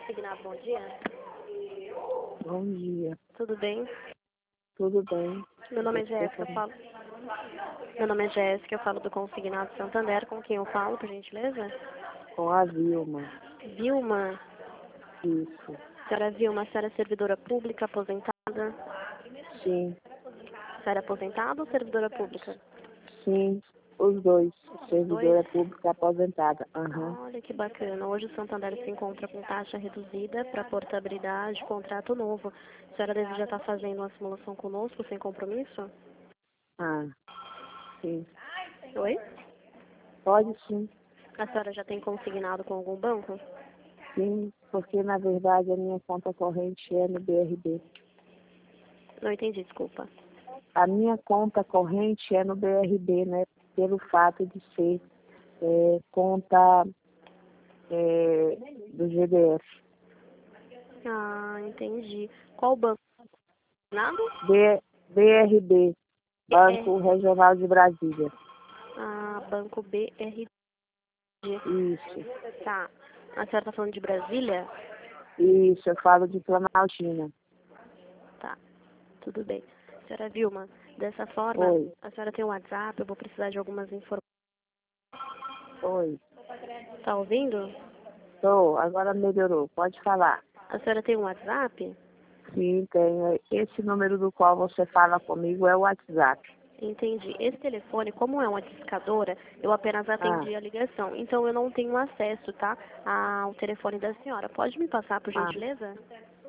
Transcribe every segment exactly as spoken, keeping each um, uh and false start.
Consignado, bom dia. Bom dia, Tudo bem? tudo bem? Meu nome é Jéssica, eu falo... Meu nome é Jéssica, eu falo do Consignado Santander. Com quem eu falo, por gentileza? Com a Vilma, Vilma. isso. Senhora Vilma, a senhora é servidora pública, aposentada? Sim, A senhora é aposentada ou servidora pública? sim, os dois. Os dois? Servidora pública aposentada. Aham. Olha que bacana. Hoje o Santander se encontra com taxa reduzida para portabilidade, contrato novo. A senhora deseja estar fazendo uma simulação conosco sem compromisso? Ah, sim. Oi? Pode sim, A senhora já tem consignado com algum banco? sim, porque na verdade a minha conta corrente é no B R B. Não entendi, desculpa. A minha conta corrente é no B R B, né? Pelo fato de ser é, conta é, do G D F. Ah, entendi. Qual banco? Nada? B, BRB, Banco É, Regional de Brasília. ah, Banco B R G. Isso. Tá. A senhora tá falando de Brasília? Isso, eu falo de Planaltina. Tá. Tudo bem. Senhora Vilma, dessa forma, Oi, a senhora tem um WhatsApp, eu vou precisar de algumas informações. oi. Tá ouvindo? Tô, agora melhorou. Pode falar. A senhora tem um WhatsApp? Sim, tenho. Esse número do qual você fala comigo é o WhatsApp. Entendi. Esse telefone, como é uma discadora, eu apenas Ah, atendi a ligação. Então eu não tenho acesso, tá? Ao telefone da senhora. Pode me passar, por ah, gentileza?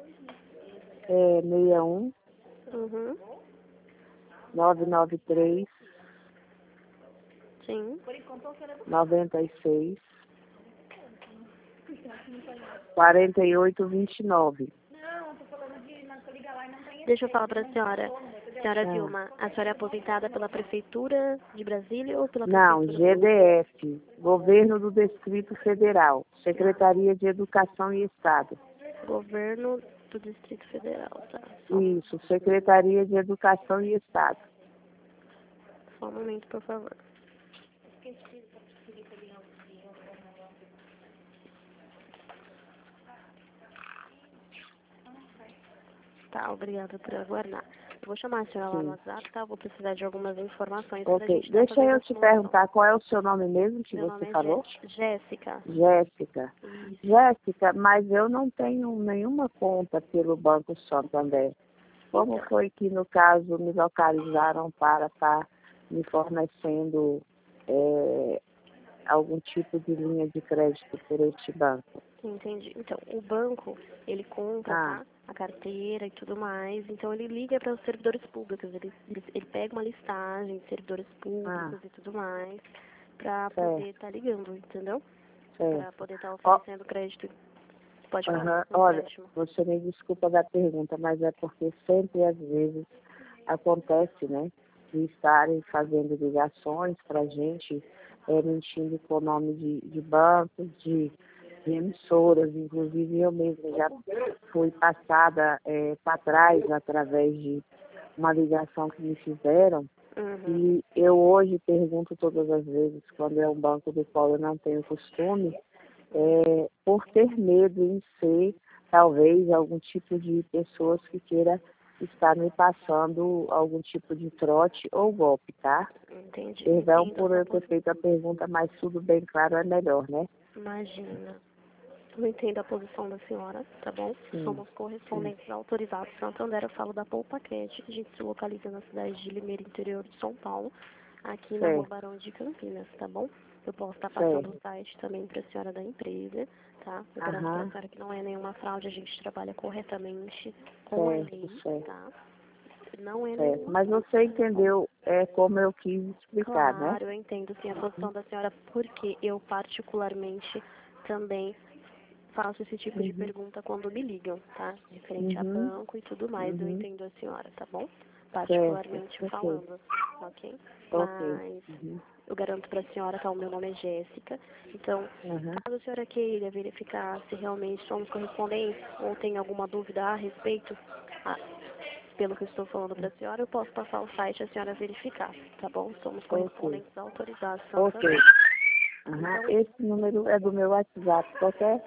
é seis um Uhum. nove nove três Sim. nove seis quatro oito dois nove. Deixa eu falar para a senhora. Senhora Ah, Vilma, a senhora é aposentada pela Prefeitura de Brasília ou pela não, Prefeitura G D F, Governo do Distrito Federal, Secretaria de Educação e Estado. Governo do Distrito Federal, tá? Só, Isso, Secretaria de Educação e Estado. só um momento, por favor. Tá, obrigada por aguardar. Eu vou chamar a senhora lá no Sim. WhatsApp, tá? Eu vou precisar de algumas informações para a Ok, gente estar deixa fazendo eu a te simulação. perguntar qual é o seu nome mesmo que Meu você nome é falou? Jé- Jéssica. Jéssica. Isso. Jéssica, mas eu não tenho nenhuma conta pelo Banco Santander. Como Então, foi que, no caso, me localizaram para estar me fornecendo é, algum tipo de linha de crédito por este banco? entendi. Então, o banco, ele compra, Ah, tá? A carteira e tudo mais. Então, ele liga para os servidores públicos. Ele, ele, ele pega uma listagem de servidores ah, públicos e tudo mais para poder certo, estar ligando, entendeu? Para certo. poder estar Ó, oferecendo crédito. Pode falar, aham, um olha, empréstimo. você me desculpa da pergunta, mas é porque sempre, às vezes, acontece, né, de estarem fazendo ligações para a gente, é, mentindo com o nome de, de bancos, de, de emissoras, inclusive eu mesma já fui passada é, para trás através de uma ligação que me fizeram, Uhum. e eu hoje pergunto todas as vezes, quando é um banco do qual eu não tenho costume, é, por ter medo em ser, talvez, algum tipo de pessoas que queira estar me passando algum tipo de trote ou golpe, tá? Entendi. Perdão Entendo a por sua eu ter posição. feito a pergunta, mas tudo bem claro é melhor, né? Imagina. Eu entendo a posição da senhora, tá bom? Sim, Somos sim, correspondentes autorizados Santander. Eu falo da Poupa Crédito, que a gente se localiza na cidade de Limeira, interior de São Paulo, aqui na Rua certo, Barão de Campinas, tá bom? Eu posso estar passando o certo. site também para a senhora da empresa, tá? Eu garanto para a Aham, senhora que não é nenhuma fraude, a gente trabalha corretamente com a certo, lei, certo, tá? Não é certo. nenhuma Mas fraude, você tá bom? entendeu é, como eu quis explicar, né? Claro, eu entendo sim a posição da senhora, porque eu particularmente também faço esse tipo de Uhum, pergunta quando me ligam, tá? Referente a uhum, banco e tudo mais, eu uhum, entendo a senhora, tá bom? certo, Particularmente ok, falando, ok? ok. Mas Uhum, eu garanto para a senhora, tá? O meu nome é Jéssica. Então, uhum. caso a senhora queira verificar se realmente somos correspondentes ou tem alguma dúvida a respeito, ah, pelo que eu estou falando para a senhora, eu posso passar o site a senhora verificar, tá bom? Somos Ok, correspondentes autorizados ok. Santander. Aham. Então, Esse número é do meu WhatsApp. Qualquer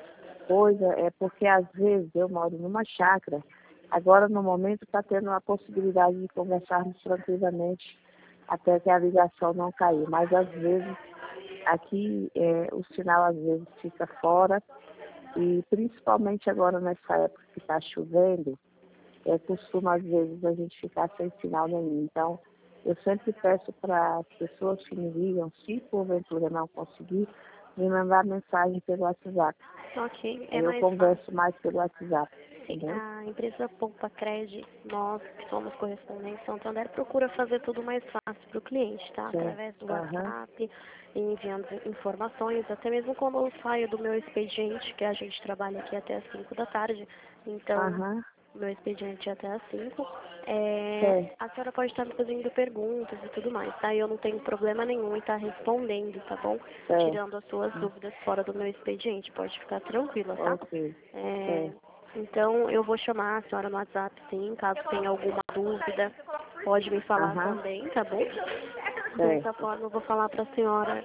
coisa é porque às vezes eu moro numa chácara, agora no momento está tendo a possibilidade de conversarmos tranquilamente até que a ligação não cair, mas às vezes aqui é, o sinal às vezes fica fora e principalmente agora nessa época que está chovendo, é, costuma às vezes a gente ficar sem sinal nenhum. Então, eu sempre peço para as pessoas que me ligam, se porventura não conseguir, me mandar mensagem pelo WhatsApp. Ok, é Aí eu mais converso fácil. mais pelo WhatsApp, Sim, entendeu? a empresa Poupa Cred, nós que somos correspondentes Santander, procura fazer tudo mais fácil para o cliente, tá? Sim. Através do Aham. WhatsApp, enviando informações, até mesmo quando eu saio do meu expediente, que a gente trabalha aqui até as cinco da tarde, então Aham. meu expediente é até às cinco. É, Sim. a senhora pode estar me fazendo perguntas e tudo mais, tá? Eu não tenho problema nenhum em estar respondendo, tá bom? Sim. Tirando as suas dúvidas fora do meu expediente, pode ficar tranquila, tá? Ok. É, Sim. então, eu vou chamar a senhora no WhatsApp, sim, caso tenha alguma dúvida, pode me falar Aham. também, tá bom? Dessa Certo. forma, eu vou falar para a senhora.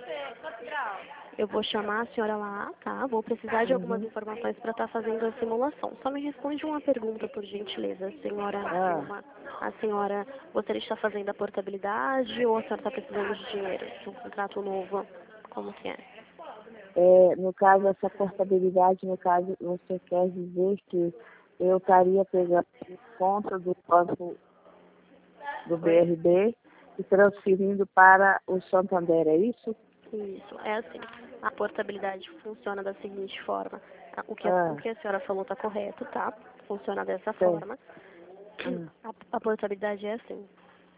Eu vou chamar a senhora lá, tá? Vou precisar de algumas Uhum. informações para estar fazendo a simulação. Só me responde uma pergunta, por gentileza, senhora Ah. Vilma. A senhora gostaria de estar fazendo a portabilidade ou a senhora está precisando de dinheiro de um contrato novo? Como que é? É, no caso, essa portabilidade, no caso, você quer dizer que eu estaria pegando conta do banco do Oi? B R B e transferindo para o Santander, é isso? Isso, é assim. A portabilidade funciona da seguinte forma. A- O que a, o Ah, que a senhora falou está correto, tá? Funciona dessa certo. forma. Ah, A, a portabilidade é assim.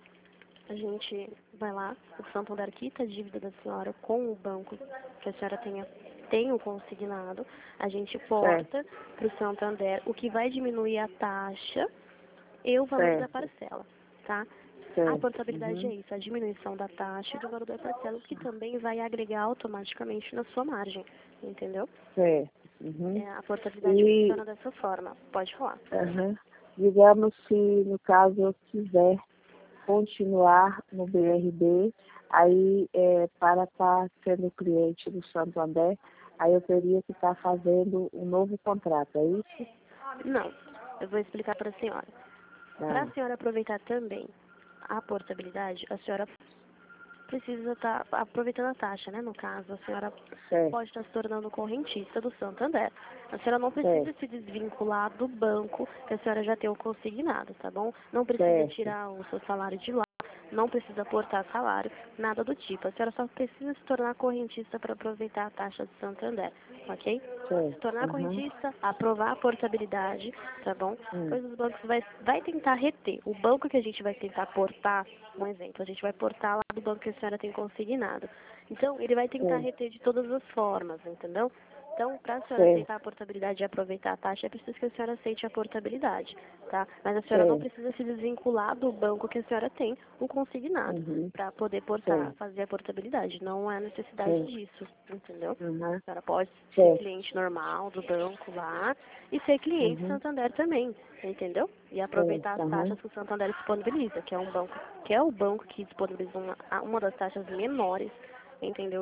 A gente vai lá, o Santander quita a dívida da senhora com o banco que a senhora tenha, tem o consignado. A gente certo, porta para o Santander, o que vai diminuir a taxa e o valor da certo, parcela, tá? A certo. portabilidade é Uhum, isso, a diminuição da taxa e do valor da parcela, o que também vai agregar automaticamente na sua margem, entendeu? certo. Uhum. É, a portabilidade E, funciona dessa forma, pode falar. aham, digamos se, no caso, eu quiser continuar no B R B, aí é, para estar sendo cliente do Santander, aí eu teria que estar fazendo um novo contrato, é isso? Não, eu vou explicar para a senhora. Para a Ah, senhora aproveitar também a portabilidade, a senhora precisa estar aproveitando a taxa, né? No caso, a senhora certo, pode estar se tornando correntista do Santander. A senhora não precisa certo, se desvincular do banco que a senhora já tem o consignado, tá bom? Não precisa certo, tirar o seu salário de lá, não precisa aportar salário, nada do tipo. A senhora só precisa se tornar correntista para aproveitar a taxa do Santander, ok? Se certo. tornar Uhum, correntista, aprovar a portabilidade, tá bom? hum, Pois os bancos vai, vai tentar reter. O banco que a gente vai tentar portar, um exemplo, a gente vai portar lá do banco que a senhora tem consignado. Então, ele vai tentar certo, reter de todas as formas, entendeu? Então, para a senhora certo, aceitar a portabilidade e aproveitar a taxa, é preciso que a senhora aceite a portabilidade, tá? Mas a senhora não certo. precisa se desvincular do banco que a senhora tem o consignado Uhum, para poder portar, certo, fazer a portabilidade. Não há necessidade certo. disso, entendeu? Uhum, A senhora pode ser certo. cliente normal do banco lá e ser cliente Uhum, Santander também, entendeu? E certo. aproveitar as Uhum, taxas que o Santander disponibiliza, que é um banco, que é o banco que disponibiliza uma, uma das taxas menores, entendeu?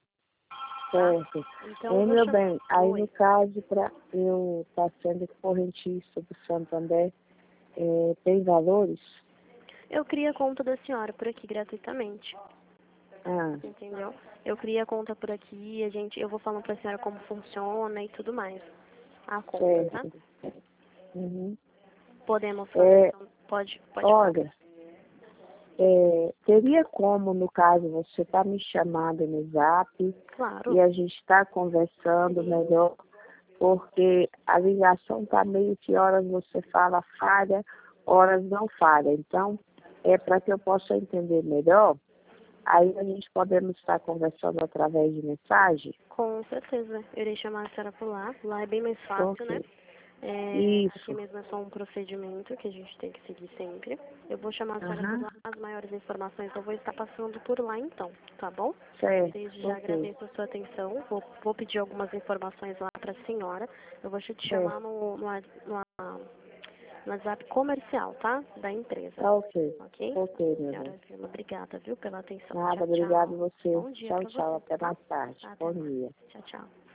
Tá? certo. Então eu E, vou meu chamar. bem, aí no Oi. caso, para eu estar sendo correntista do Santander, é, tem valores? Eu crio a conta da senhora por aqui gratuitamente, Ah, entendeu? Eu crio a conta por aqui, a gente, eu vou falando pra senhora como funciona e tudo mais. A conta, tá? certo. Uhum. Podemos fazer. É, Então, pode, pode falar. olha, é, teria como, no caso, você está me chamando no Zap e Claro. a gente está conversando Sim. melhor, porque a ligação está meio que horas você fala falha, horas não falha. Então, é para que eu possa entender melhor, aí a gente podemos estar conversando através de mensagem? Com certeza. Eu irei chamar a senhora por lá. Lá é bem mais fácil, né? Ok. É, aqui Isso. mesmo é só um procedimento que a gente tem que seguir sempre. Eu vou chamar a senhora por Aham. lá. As maiores informações eu vou estar passando por lá então, tá bom? Certo. Desde já Ok. agradeço a sua atenção. Vou, vou pedir algumas informações lá para a senhora. Eu vou te Certo. chamar no, no, no, no WhatsApp comercial, tá? Da empresa. Tá ok. Ok? Ok, meu bem. Senhora Vilma, obrigada, viu, pela atenção. Nada, Tchau, obrigado tchau. você. Bom dia Tchau, para tchau. você, Até tá? mais tarde. Até Bom mais. dia. Tchau, tchau.